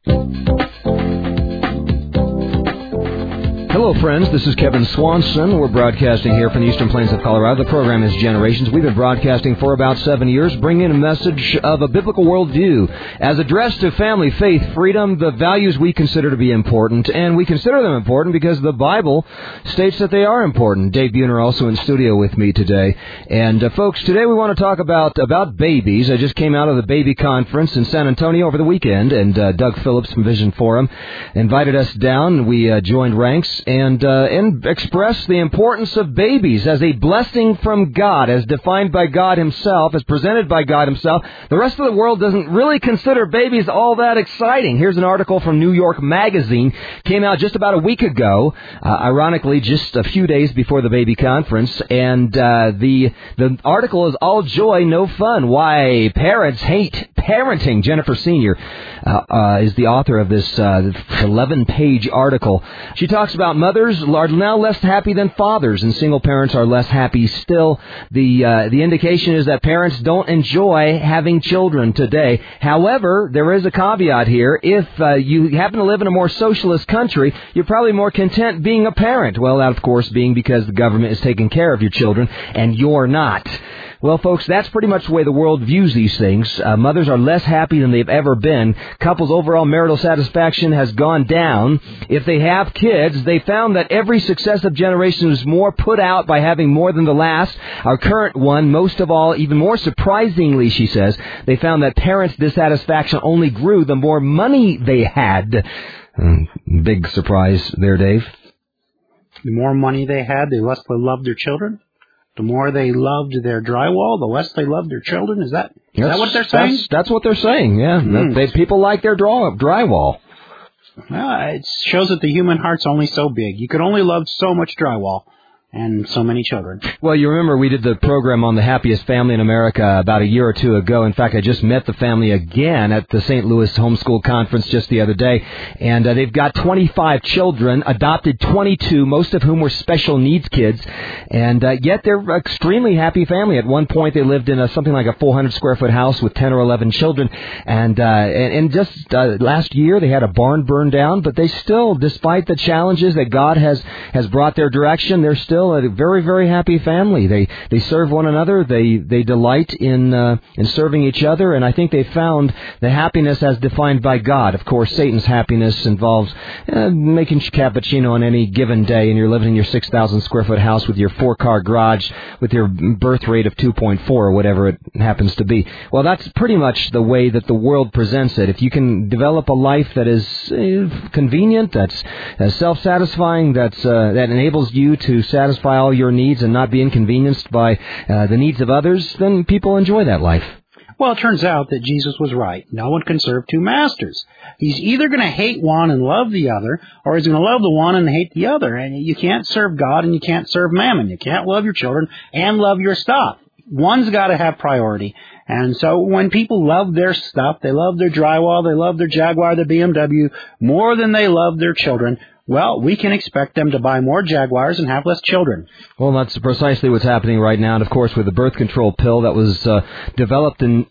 Hello, friends. This is Kevin Swanson. We're broadcasting here from the Eastern Plains of Colorado. The program is Generations. We've been broadcasting for about 7 years, bringing a message of a biblical worldview as addressed to family, faith, freedom, the values we consider to be important. And we consider them important because the Bible states that they are important. Dave Buhner also in studio with me today. And, folks, today we want to talk about babies. I just came out of the baby conference in San Antonio over the weekend, and Doug Phillips from Vision Forum invited us down. We joined ranks and express the importance of babies as a blessing from God, as defined by God Himself, as presented by God Himself. The rest of the world doesn't really consider babies all that exciting. Here's an article from New York Magazine, came out just about a week ago, ironically just a few days before the baby conference, and the article is all joy, no fun. Why parents hate parenting. Jennifer Senior is the author of this 11-page article. She talks about mothers are now less happy than fathers, and single parents are less happy still. The indication is that parents don't enjoy having children today. However, there is a caveat here. If you happen to live in a more socialist country, you're probably more content being a parent. Well, that, of course, being because the government is taking care of your children, and you're not. Well, folks, that's pretty much the way the world views these things. Mothers are less happy than they've ever been. Couples' overall marital satisfaction has gone down. If they have kids, they found that every successive generation is more put out by having more than the last. Our current one, most of all, even more surprisingly, she says, they found that parents' dissatisfaction only grew the more money they had. Big surprise there, Dave. The more money they had, the less they loved their children? The more they loved their drywall, the less they loved their children? Is that what they're saying? That's what they're saying, yeah. People like their drywall. Well, it shows that the human heart's only so big. You could only love so much drywall and so many children. Well, you remember we did the program on the happiest family in America about a year or two ago. In fact, I just met the family again at the St. Louis Homeschool Conference just the other day. And they've got 25 children, adopted 22, most of whom were special needs kids. And yet they're an extremely happy family. At one point, they lived in something like a 400-square-foot house with 10 or 11 children. And just last year, they had a barn burned down. But they still, despite the challenges that God has brought their direction, they're still a very, very happy family. They serve one another. They delight in serving each other, and I think they found the happiness as defined by God. Of course, Satan's happiness involves making cappuccino on any given day, and you're living in your 6,000 square foot house with your 4-car garage with your birth rate of 2.4 or whatever it happens to be. Well, that's pretty much the way that the world presents it. If you can develop a life that is convenient, that's self-satisfying, that enables you to satisfy all your needs and not be inconvenienced by the needs of others, then people enjoy that life. Well, it turns out that Jesus was right. No one can serve two masters. He's either going to hate one and love the other, or he's going to love the one and hate the other. And you can't serve God and you can't serve mammon. You can't love your children and love your stuff. One's got to have priority. And so when people love their stuff, they love their drywall, they love their Jaguar, their BMW, more than they love their children, well, we can expect them to buy more Jaguars and have less children. Well, that's precisely what's happening right now. And, of course, with the birth control pill that was developed in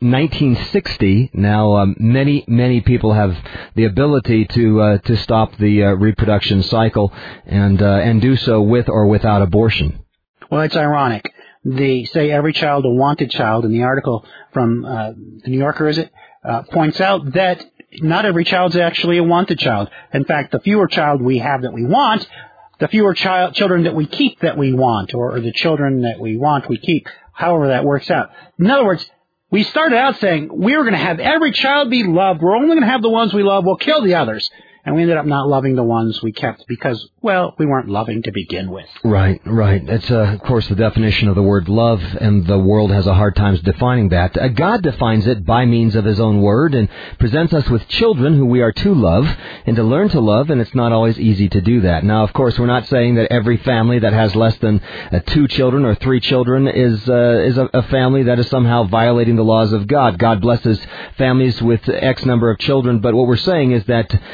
1960, now many, many people have the ability to stop the reproduction cycle and do so with or without abortion. Well, it's ironic. They say every child a wanted child, and the article from the New Yorker, points out that not every child's actually a wanted child. In fact, the fewer child we have that we want, the fewer children that we keep that we want, or the children that we want we keep, however that works out. In other words, we started out saying we're going to have every child be loved. We're only going to have the ones we love. We'll kill the others. And we ended up not loving the ones we kept because, well, we weren't loving to begin with. Right. It's, of course, the definition of the word love, and the world has a hard time defining that. God defines it by means of His own word and presents us with children who we are to love and to learn to love, and it's not always easy to do that. Now, of course, we're not saying that every family that has less than 2 children or 3 children is a family that is somehow violating the laws of God. God blesses families with X number of children, but what we're saying is that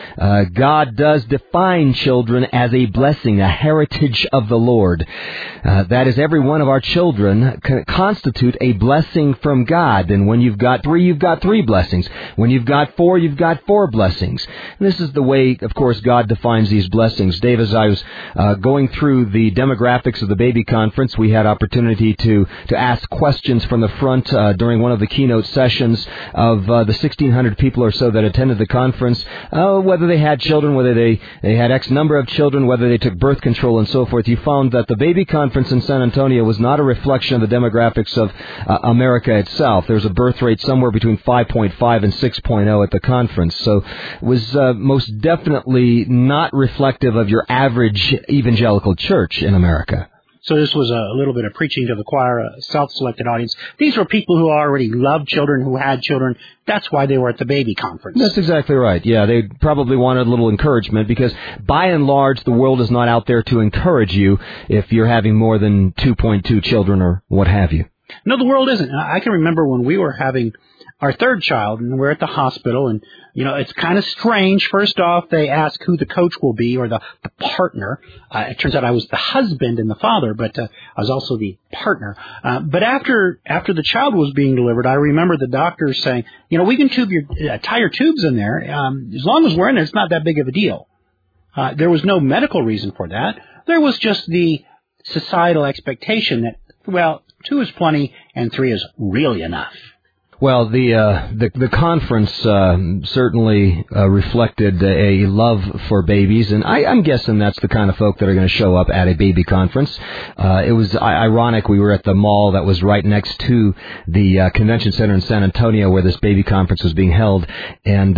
God does define children as a blessing, a heritage of the Lord. That is, every one of our children constitute a blessing from God. And when you've got 3, you've got 3 blessings. When you've got 4, you've got 4 blessings. And this is the way, of course, God defines these blessings. Dave, as I was going through the demographics of the baby conference, we had opportunity to ask questions from the front during one of the keynote sessions of the 1,600 people or so that attended the conference, whether they had children, whether they had X number of children, whether they took birth control and so forth. You found that the baby conference in San Antonio was not a reflection of the demographics of America itself. There was a birth rate somewhere between 5.5 and 6.0 at the conference. So it was most definitely not reflective of your average evangelical church in America. So this was a little bit of preaching to the choir, a self-selected audience. These were people who already loved children, who had children. That's why they were at the baby conference. That's exactly right. Yeah, they probably wanted a little encouragement because, by and large, the world is not out there to encourage you if you're having more than 2.2 children or what have you. No, the world isn't. I can remember when we were having our 3rd child, and we're at the hospital, and, it's kind of strange. First off, they ask who the coach will be, or the partner. It turns out I was the husband and the father, but I was also the partner. But after the child was being delivered, I remember the doctor saying, we can tie your tubes in there. As long as we're in there, it's not that big of a deal. There was no medical reason for that. There was just the societal expectation that, 2 is plenty and 3 is really enough. Well, the conference certainly reflected a love for babies, and I'm guessing that's the kind of folk that are going to show up at a baby conference. It was ironic. We were at the mall that was right next to the convention center in San Antonio where this baby conference was being held, and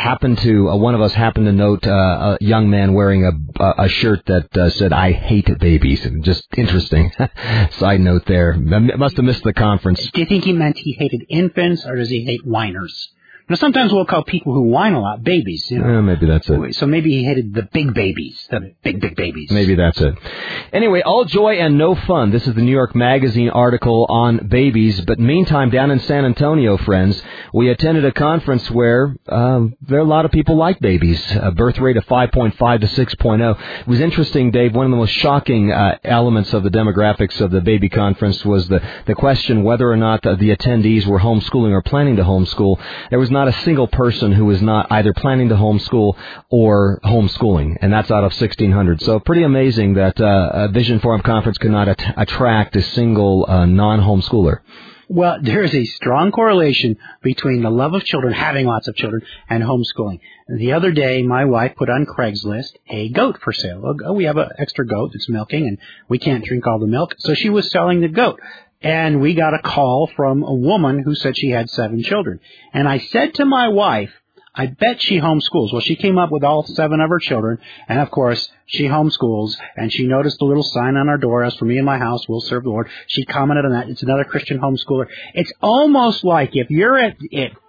one of us happened to note a young man wearing a shirt that said, "I hate babies." Just interesting. Side note there. Must have missed the conference. Do you think he meant he hated infants, or does he hate whiners? Sometimes we'll call people who whine a lot babies. Maybe that's it. So maybe he hated the big babies, the big babies. Maybe that's it. Anyway, all joy and no fun. This is the New York Magazine article on babies. But meantime, down in San Antonio, friends, we attended a conference where there are a lot of people like babies. A birth rate of 5.5 to 6.0. It was interesting, Dave. One of the most shocking elements of the demographics of the baby conference was the question whether or not the attendees were homeschooling or planning to homeschool. There was not a single person who was not either planning to homeschool or homeschooling, and that's out of 1,600. So pretty amazing that a Vision Forum conference could not attract a single non-homeschooler. Well, there is a strong correlation between the love of children, having lots of children, and homeschooling. The other day, my wife put on Craigslist a goat for sale. We have an extra goat that's milking, and we can't drink all the milk, so she was selling the goat. And we got a call from a woman who said she had 7 children. And I said to my wife, I bet she homeschools. Well, she came up with all 7 of her children, and of course, she homeschools, and she noticed a little sign on our door, as for me and my house, we'll serve the Lord. She commented on that. It's another Christian homeschooler. It's almost like if you're at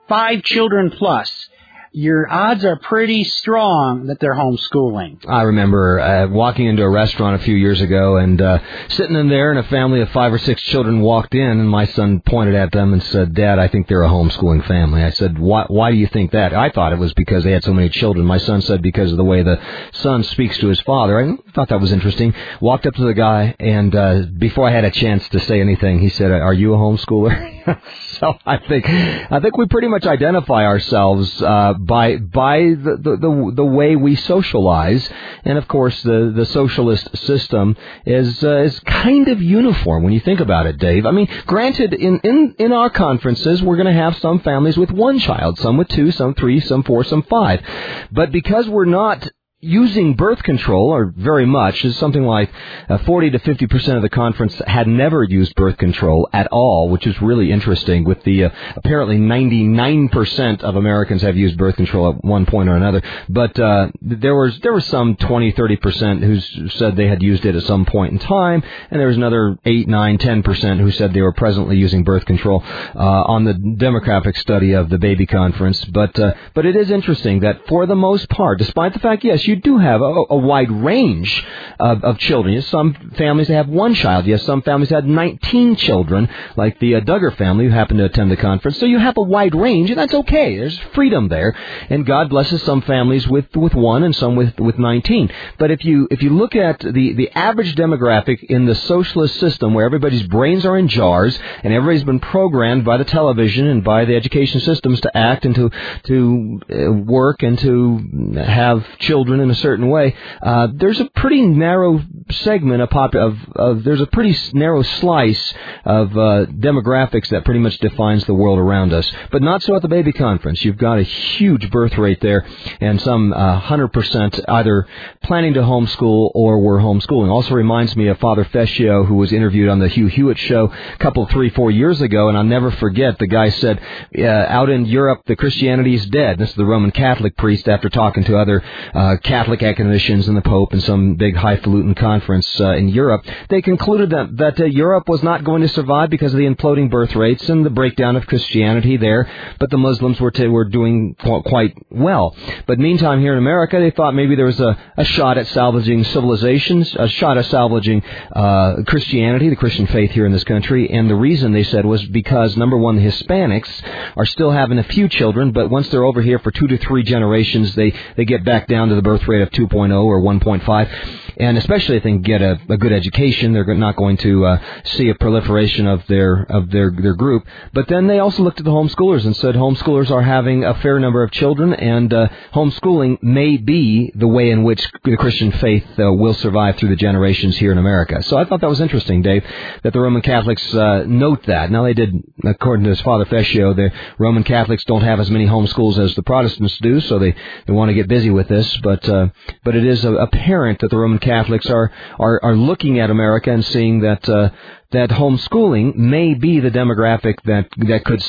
5 children plus, your odds are pretty strong that they're homeschooling. I remember walking into a restaurant a few years ago and sitting in there, and a family of 5 or 6 children walked in, and my son pointed at them and said, "Dad, I think they're a homeschooling family." I said, why do you think that? I thought it was because they had so many children. My son said because of the way the son speaks to his father. I thought that was interesting. Walked up to the guy, and before I had a chance to say anything, he said, "Are you a homeschooler?" So I think we pretty much identify ourselves by the way we socialize, and of course the socialist system is kind of uniform when you think about it, Dave. I mean, granted, in our conferences we're going to have some families with 1 child, some with 2, some 3, some 4, some 5, but because we're not using birth control, or very much, is something like 40 to 50% of the conference had never used birth control at all, which is really interesting. With the apparently 99% of Americans have used birth control at one point or another, but there was some 20, 30% who said they had used it at some point in time, and there was another 8, 9, 10% who said they were presently using birth control on the demographic study of the baby conference. But it is interesting that for the most part, despite the fact, yes, you do have a wide range of children. You have some families that have one child. You have some families that have 19 children, like the Duggar family who happened to attend the conference. So you have a wide range, and that's okay. There's freedom there. And God blesses some families with one and some with 19. But if you look at the average demographic in the socialist system where everybody's brains are in jars and everybody's been programmed by the television and by the education systems to act and to work and to have children in a certain way, there's a pretty narrow segment there's a pretty narrow slice of demographics that pretty much defines the world around us. But not so at the baby conference. You've got a huge birth rate there, and some 100% either planning to homeschool or were homeschooling. Also reminds me of Father Fescio, who was interviewed on the Hugh Hewitt show a couple, 3-4 years ago, and I'll never forget, the guy said, out in Europe, the Christianity is dead. This is the Roman Catholic priest after talking to other Catholic academicians and the Pope in some big highfalutin conference in Europe. They concluded that Europe was not going to survive because of the imploding birth rates and the breakdown of Christianity there, but the Muslims were doing quite well. But meantime, here in America, they thought maybe there was a shot at salvaging civilizations, a shot at salvaging Christianity, the Christian faith here in this country, and the reason, they said, was because, number one, the Hispanics are still having a few children, but once they're over here for 2 to 3 generations, they get back down to the birth rate of 2.0 or 1.5, and especially if they can get a good education, they're not going to see a proliferation of their group. But then they also looked at the homeschoolers and said homeschoolers are having a fair number of children, and homeschooling may be the way in which the Christian faith will survive through the generations here in America. So I thought that was interesting, Dave, that the Roman Catholics note that. Now, they did, according to Father Fescio, the Roman Catholics don't have as many homeschools as the Protestants do, so they want to get busy with this. But it is apparent that the Roman Catholics are looking at America and seeing that homeschooling may be the demographic that could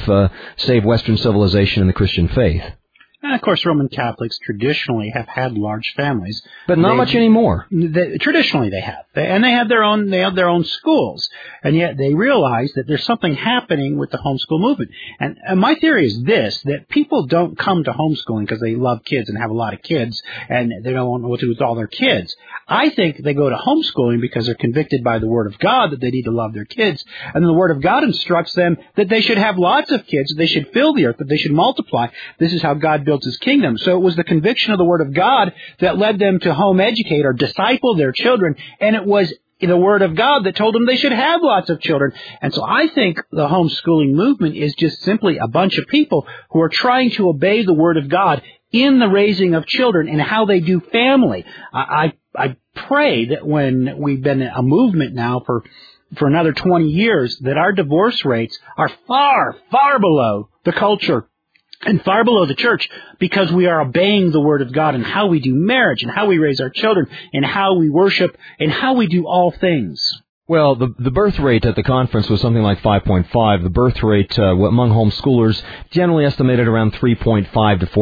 save Western civilization and the Christian faith. And, of course, Roman Catholics traditionally have had large families. But not much anymore. Traditionally they have. And they have their own schools. And yet they realize that there's something happening with the homeschool movement. And my theory is this, that people don't come to homeschooling because they love kids and have a lot of kids and they don't know what to do with all their kids. I think they go to homeschooling because they're convicted by the Word of God that they need to love their kids. And the Word of God instructs them that they should have lots of kids, that they should fill the earth, that they should multiply. This is how God built His kingdom. So it was the conviction of the Word of God that led them to home educate or disciple their children, and it was the Word of God that told them they should have lots of children. And so I think the homeschooling movement is just simply a bunch of people who are trying to obey the Word of God in the raising of children and how they do family. I pray that when we've been a movement now for another 20 years, that our divorce rates are far, far below the culture and far below the church, because we are obeying the Word of God in how we do marriage and how we raise our children and how we worship and how we do all things. Well, the birth rate at the conference was something like 5.5. The birth rate among homeschoolers generally estimated around 3.5 to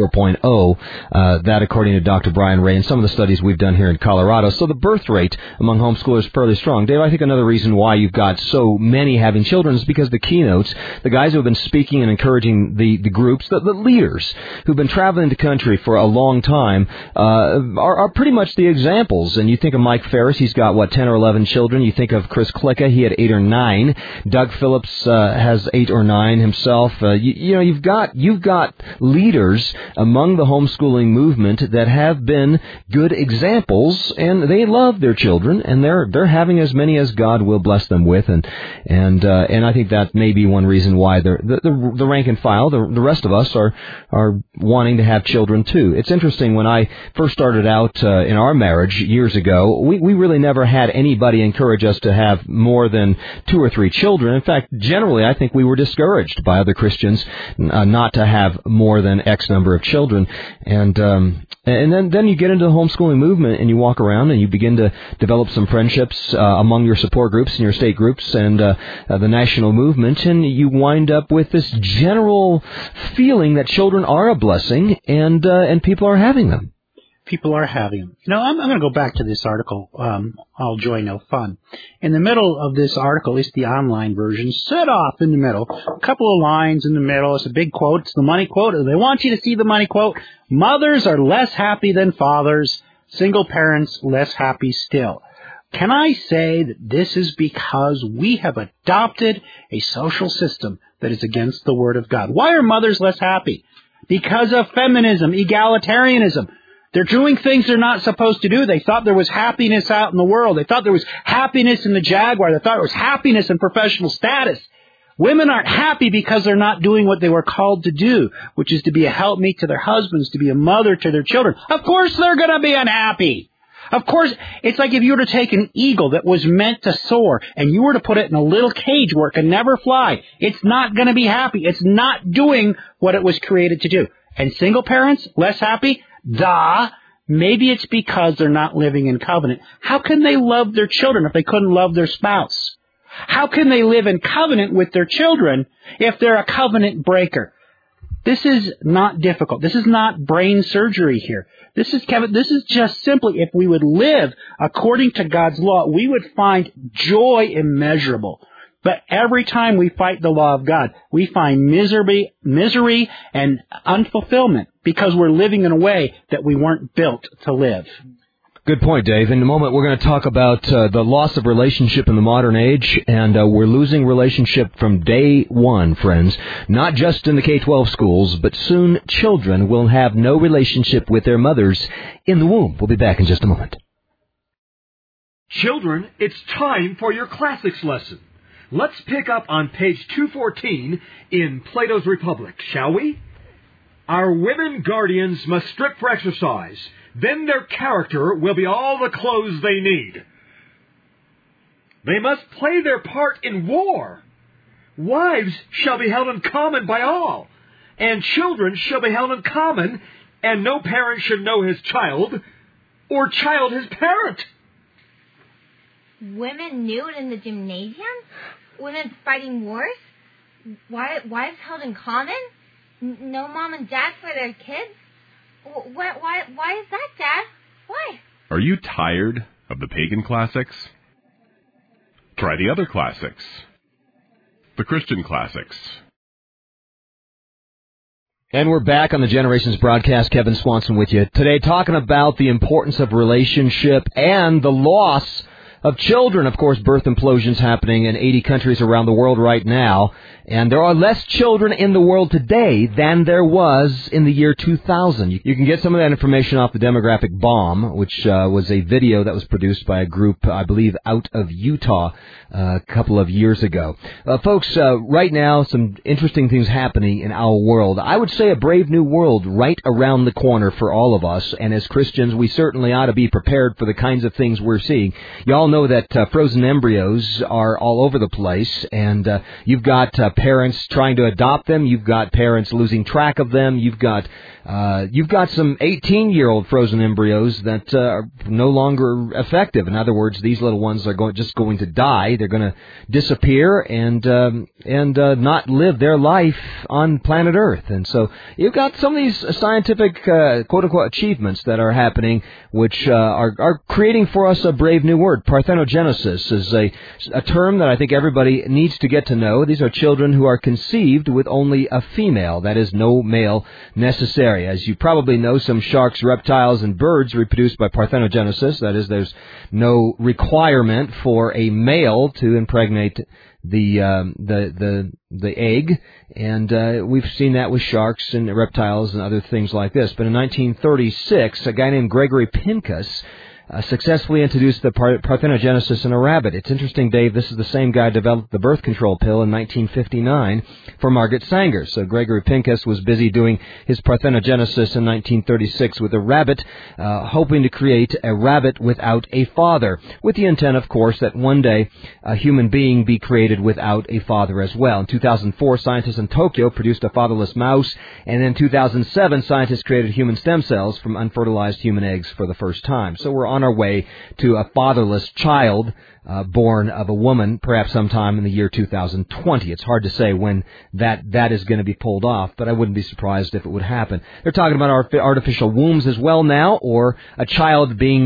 4.0. That according to Dr. Brian Ray and some of the studies we've done here in Colorado. So the birth rate among homeschoolers is fairly strong. Dave, I think another reason why you've got so many having children is because the keynotes, the guys who have been speaking and encouraging the groups, the leaders who've been traveling the country for a long time, are pretty much the examples. And you think of Mike Ferris, he's got, 10 or 11 children. You think of Chris Klicka, he had 8 or 9. Doug Phillips has 8 or 9 himself. You've got leaders among the homeschooling movement that have been good examples, and they love their children, and they're having as many as God will bless them with, and I think that may be one reason why the rank and file, the rest of us are wanting to have children too. It's interesting, when I first started out in our marriage years ago, we really never had anybody encourage us to have more than 2 or 3 children. In fact, generally, I think we were discouraged by other Christians not to have more than X number of children. And then you get into the homeschooling movement and you walk around and you begin to develop some friendships among your support groups and your state groups and the national movement, and you wind up with this general feeling that children are a blessing and people are having them. people are having them. I'm going to go back to this article, All Joy, No Fun. In the middle of this article, at least the online version, set off in the middle, a couple of lines in the middle. It's a big quote. It's the money quote. They want you to see the money quote. Mothers are less happy than fathers. Single parents less happy still. Can I say that this is because we have adopted a social system that is against the Word of God? Why are mothers less happy? Because of feminism, egalitarianism. They're doing things they're not supposed to do. They thought there was happiness out in the world. They thought there was happiness in the Jaguar. They thought there was happiness in professional status. Women aren't happy because they're not doing what they were called to do, which is to be a helpmeet to their husbands, to be a mother to their children. Of course they're going to be unhappy. Of course, it's like if you were to take an eagle that was meant to soar and you were to put it in a little cage where it can never fly. It's not going to be happy. It's not doing what it was created to do. And single parents, less happy? Maybe it's because they're not living in covenant. How can they love their children if they couldn't love their spouse? How can they live in covenant with their children if they're a covenant breaker? This is not difficult. This is not brain surgery here. This is just simply if we would live according to God's law, we would find joy immeasurable. But every time we fight the law of God, we find misery and unfulfillment because we're living in a way that we weren't built to live. Good point, Dave. In a moment, we're going to talk about the loss of relationship in the modern age, and we're losing relationship from day one, friends. Not just in the K-12 schools, but soon children will have no relationship with their mothers in the womb. We'll be back in just a moment. Children, it's time for your classics lesson. Let's pick up on page 214 in Plato's Republic, shall we? Our women guardians must strip for exercise. Then their character will be all the clothes they need. They must play their part in war. Wives shall be held in common by all, and children shall be held in common, and no parent should know his child, or child his parent. Women nude in the gymnasium? Women fighting wars? Wives held in common? No mom and dad for their kids? Why is that, Dad? Why? Are you tired of the pagan classics? Try the other classics. The Christian classics. And we're back on the Generations broadcast. Kevin Swanson with you today, talking about the importance of relationship and the loss of children. Of course, birth implosions happening in 80 countries around the world right now. And there are less children in the world today than there was in the year 2000. You can get some of that information off the Demographic Bomb, which was a video that was produced by a group, I believe, out of Utah a couple of years ago. Folks, right now, some interesting things happening in our world. I would say a brave new world right around the corner for all of us. And as Christians, we certainly ought to be prepared for the kinds of things we're seeing. Y'all know that frozen embryos are all over the place, and you've got parents trying to adopt them. You've got parents losing track of them. You've got some 18-year-old frozen embryos that are no longer effective. In other words, these little ones are just going to die. They're going to disappear and not live their life on planet Earth. And so you've got some of these scientific quote-unquote achievements that are happening, which are creating for us a brave new word. Parthenogenesis is a term that I think everybody needs to get to know. These are children who are conceived with only a female, that is, no male necessary. As you probably know, some sharks, reptiles, and birds reproduce by parthenogenesis. That is, there's no requirement for a male to impregnate the egg, and we've seen that with sharks and reptiles and other things like this. But in 1936, a guy named Gregory Pincus successfully introduced the parthenogenesis in a rabbit. It's interesting, Dave, this is the same guy who developed the birth control pill in 1959 for Margaret Sanger. So Gregory Pincus was busy doing his parthenogenesis in 1936 with a rabbit, hoping to create a rabbit without a father, with the intent, of course, that one day a human being be created without a father as well. In 2004, scientists in Tokyo produced a fatherless mouse, and in 2007, scientists created human stem cells from unfertilized human eggs for the first time. So we're on on our way to a fatherless child born of a woman, perhaps sometime in the year 2020. It's hard to say when that is going to be pulled off, but I wouldn't be surprised if it would happen. They're talking about artificial wombs as well now, or a child being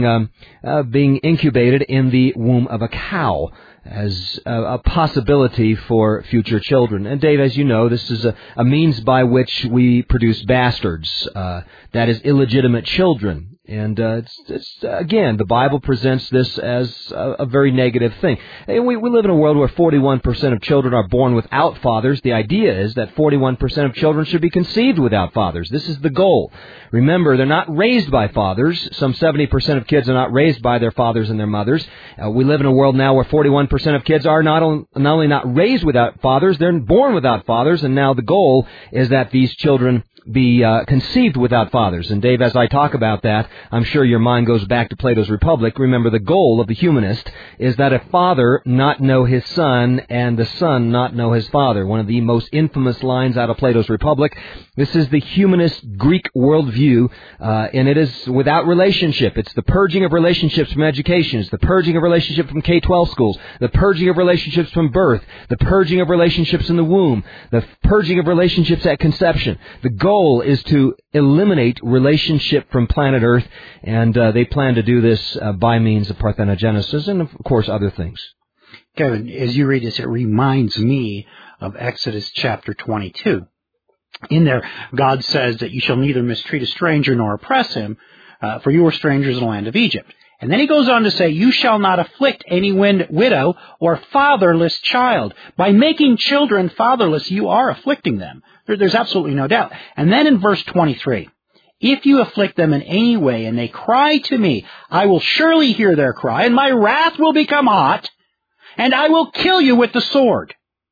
incubated in the womb of a cow as a possibility for future children. And Dave, as you know, this is a means by which we produce bastards, that is illegitimate children. And it's again, the Bible presents this as a very negative thing. And we live in a world where 41% of children are born without fathers. The idea is that 41% of children should be conceived without fathers. This is the goal. Remember, they're not raised by fathers. Some 70% of kids are not raised by their fathers and their mothers. We live in a world now where 41% of kids are not only not raised without fathers, they're born without fathers. And now the goal is that these children be conceived without fathers. And Dave, as I talk about that, I'm sure your mind goes back to Plato's Republic. Remember, the goal of the humanist is that a father not know his son and the son not know his father. One of the most infamous lines out of Plato's Republic. This is the humanist Greek worldview, and it is without relationship. It's the purging of relationships from education. It's the purging of relationships from K-12 schools. The purging of relationships from birth. The purging of relationships in the womb. The purging of relationships at conception. The goal is to eliminate relationship from planet Earth, and they plan to do this by means of parthenogenesis and, of course, other things. Kevin, as you read this, it reminds me of Exodus chapter 22. In there, God says that you shall neither mistreat a stranger nor oppress him, for you are strangers in the land of Egypt. And then he goes on to say, you shall not afflict any widow or fatherless child. By making children fatherless, you are afflicting them. There's absolutely no doubt. And then in verse 23, if you afflict them in any way and they cry to me, I will surely hear their cry, and my wrath will become hot, and I will kill you with the sword.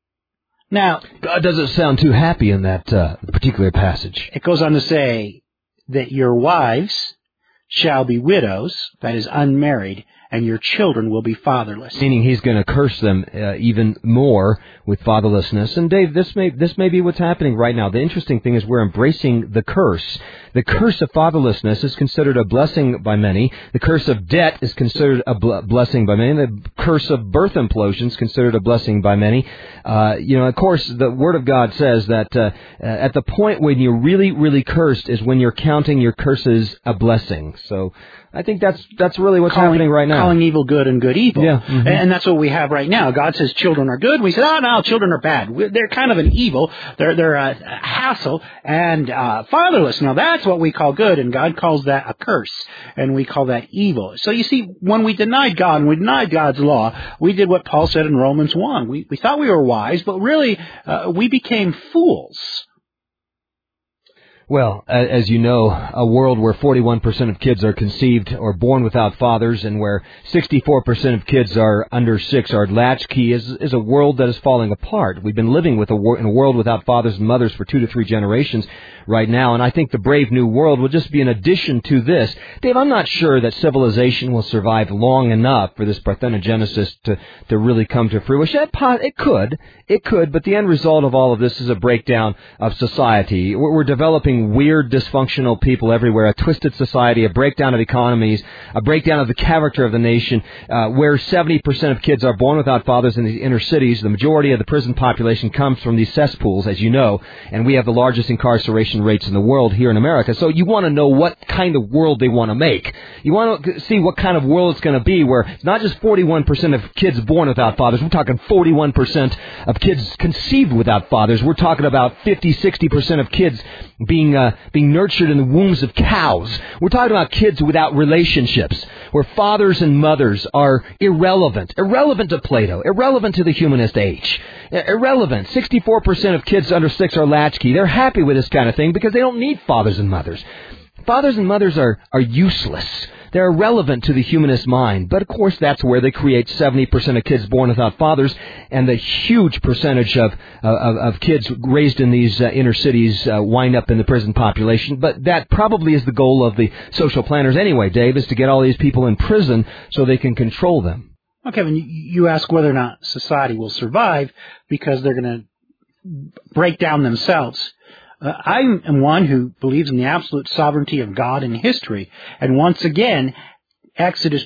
Now, God doesn't sound too happy in that particular passage. It goes on to say that your wives shall be widows, that is unmarried, and your children will be fatherless. Meaning he's going to curse them even more with fatherlessness. And Dave, this may be what's happening right now. The interesting thing is we're embracing the curse. The curse of fatherlessness is considered a blessing by many. The curse of debt is considered a blessing by many. The curse of birth implosion is considered a blessing by many. Of course, the Word of God says that at the point when you're really, really cursed is when you're counting your curses a blessing. So I think that's really what's happening right now. Calling evil good and good evil. Yeah. Mm-hmm. And that's what we have right now. God says children are good. We say, oh, no, children are bad. They're kind of an evil. They're a hassle and fatherless. Now, that's what we call good, and God calls that a curse, and we call that evil. So you see, when we denied God and we denied God's law, we did what Paul said in Romans 1. We thought we were wise, but really we became fools. Well, as you know, a world where 41% of kids are conceived or born without fathers, and where 64% of kids are under 6 are latchkey, is a world that is falling apart. We've been living in a world without fathers and mothers for 2 to 3 generations right now, and I think the brave new world will just be an addition to this. Dave, I'm not sure that civilization will survive long enough for this parthenogenesis to really come to fruition. It could, but the end result of all of this is a breakdown of society. We're developing weird, dysfunctional people everywhere, a twisted society, a breakdown of economies, a breakdown of the character of the nation, where 70% of kids are born without fathers in the inner cities. The majority of the prison population comes from these cesspools, as you know, and we have the largest incarceration rates in the world here in America. So you want to know what kind of world they want to make. You want to see what kind of world it's going to be, where it's not just 41% of kids born without fathers. We're talking 41% of kids conceived without fathers. We're talking about 50-60% of kids being nurtured in the wombs of cows. We're talking about kids without relationships, where fathers and mothers are irrelevant to Plato, irrelevant to the humanist age, irrelevant. 64% of kids under 6 are latchkey. They're happy with this kind of thing because they don't need fathers and mothers. Fathers and mothers are useless. They're irrelevant to the humanist mind. But, of course, that's where they create 70% of kids born without fathers, and the huge percentage of kids raised in these inner cities wind up in the prison population. But that probably is the goal of the social planners anyway, Dave, is to get all these people in prison so they can control them. Well, Kevin, you ask whether or not society will survive because they're going to break down themselves. I am one who believes in the absolute sovereignty of God in history. And once again, Exodus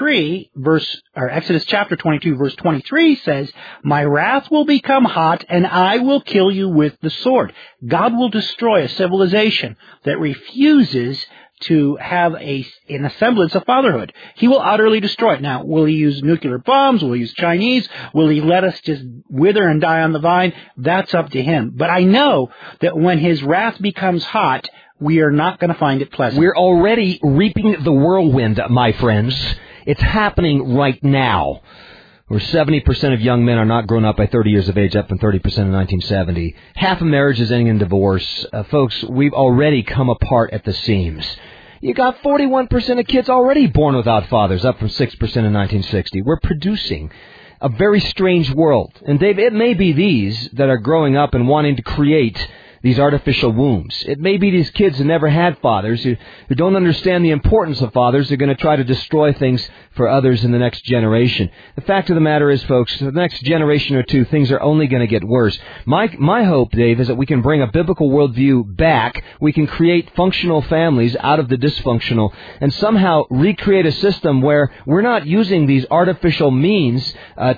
chapter 22, verse 23 says, "My wrath will become hot, and I will kill you with the sword." God will destroy a civilization that refuses to have a semblance of fatherhood. He will utterly destroy it. Now, will he use nuclear bombs? Will he use Chinese? Will he let us just wither and die on the vine? That's up to him. But I know that when his wrath becomes hot, we are not going to find it pleasant. We're already reaping the whirlwind, my friends. It's happening right now. Where 70% of young men are not grown up by 30 years of age, up from 30% in 1970. Half of marriages ending in divorce. Folks, we've already come apart at the seams. You got 41% of kids already born without fathers, up from 6% in 1960. We're producing a very strange world. And Dave, it may be these that are growing up and wanting to create these artificial wombs. It may be these kids who never had fathers, who don't understand the importance of fathers. They're going to try to destroy things for others in the next generation. The fact of the matter is, folks, for the next generation or two, things are only going to get worse. My hope, Dave, is that we can bring a biblical worldview back. We can create functional families out of the dysfunctional and somehow recreate a system where we're not using these artificial means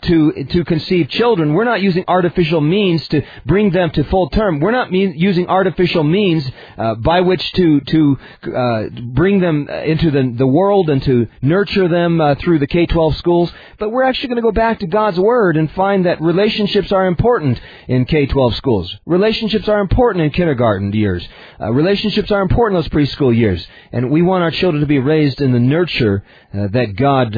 to conceive children. We're not using artificial means to bring them to full term. We're not using artificial means by which to bring them into the world and to nurture them through the K-12 schools. But we're actually going to go back to God's Word and find that relationships are important in K-12 schools. Relationships are important in kindergarten years. Relationships are important in those preschool years. And we want our children to be raised in the nurture that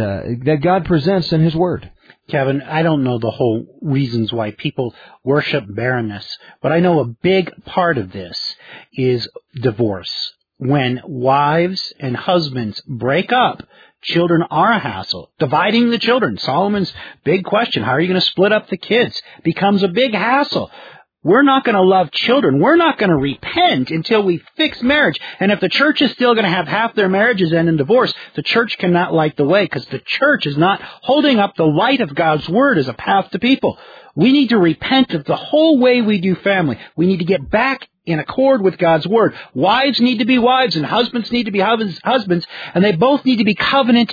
God presents in His Word. Kevin, I don't know the whole reasons why people worship barrenness, but I know a big part of this is divorce. When wives and husbands break up, children are a hassle. Dividing the children, Solomon's big question, how are you going to split up the kids, becomes a big hassle. We're not going to love children. We're not going to repent until we fix marriage. And if the church is still going to have half their marriages end in divorce, the church cannot light the way because the church is not holding up the light of God's Word as a path to people. We need to repent of the whole way we do family. We need to get back in accord with God's Word. Wives need to be wives and husbands need to be husbands, and they both need to be covenant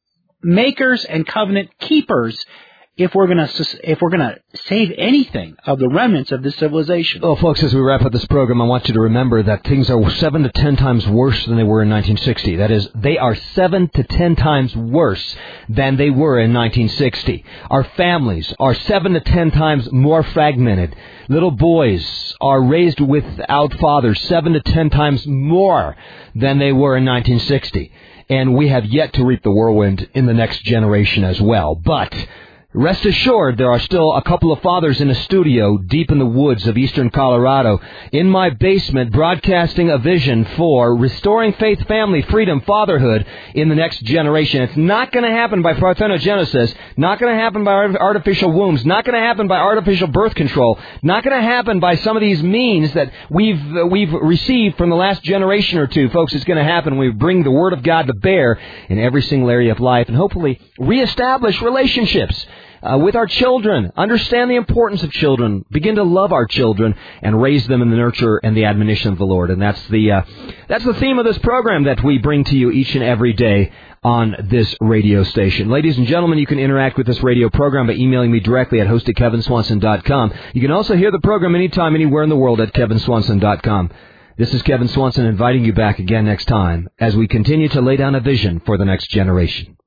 makers and covenant keepers if we're going to save anything of the remnants of this civilization. Well, folks, as we wrap up this program, I want you to remember that things are 7 to 10 times worse than they were in 1960. That is, they are 7 to 10 times worse than they were in 1960. Our families are 7 to 10 times more fragmented. Little boys are raised without fathers 7 to 10 times more than they were in 1960. And we have yet to reap the whirlwind in the next generation as well. But rest assured, there are still a couple of fathers in a studio deep in the woods of eastern Colorado, in my basement, broadcasting a vision for restoring faith, family, freedom, fatherhood in the next generation. It's not going to happen by parthenogenesis, not going to happen by artificial wombs, not going to happen by artificial birth control, not going to happen by some of these means that we've received from the last generation or two. Folks, it's going to happen when we bring the Word of God to bear in every single area of life and hopefully reestablish relationships with our children, understand the importance of children, begin to love our children, and raise them in the nurture and the admonition of the Lord. And that's the theme of this program that we bring to you each and every day on this radio station. Ladies and gentlemen, you can interact with this radio program by emailing me directly at host@kevinswanson.com. You can also hear the program anytime, anywhere in the world at kevinswanson.com. This is Kevin Swanson inviting you back again next time as we continue to lay down a vision for the next generation.